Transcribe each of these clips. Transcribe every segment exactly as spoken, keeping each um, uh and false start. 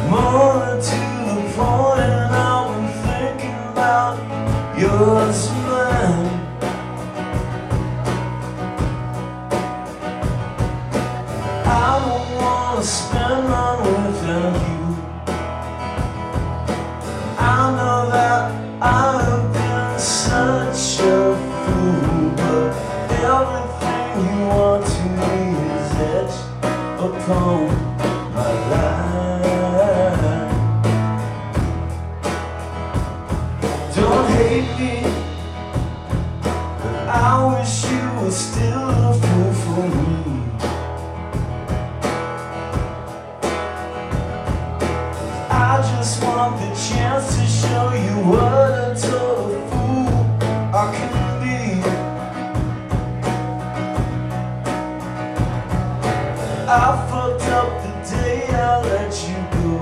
More to the point, and I've been thinking about your smile. I don't wanna spend mine without you. I know that I have been such a fool, but everything you want to me is etched upon my life. Don't hate me, but I wish you were still a fool for me. I just want the chance to show you what a total fool I can be. I fucked up the day I let you go,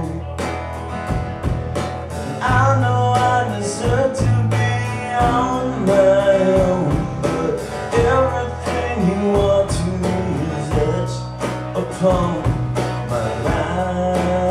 and I know I deserve to be on my own, but everything you want to me is etched upon my life.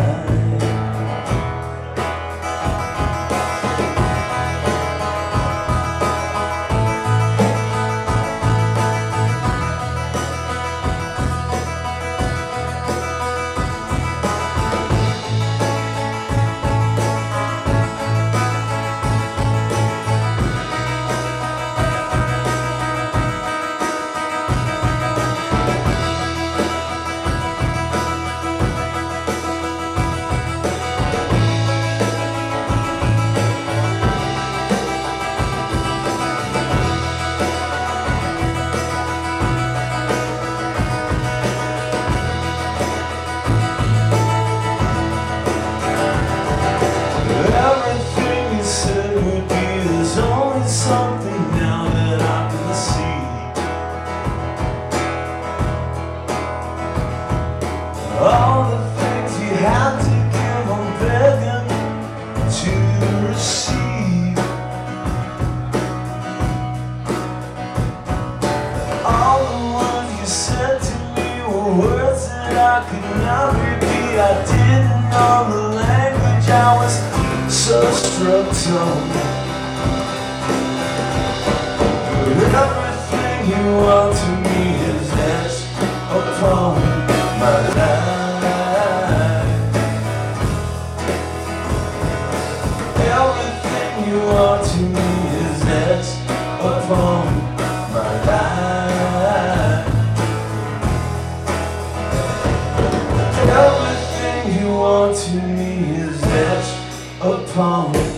Something now that I can see. All the things you had to give, I'm begging to receive. All the words you said to me were words that I could not repeat. I didn't know the language, I was so struck dumb. Everything you want to me is etched upon my life. Everything you want to me is etched upon my life. Everything you want to me is etched upon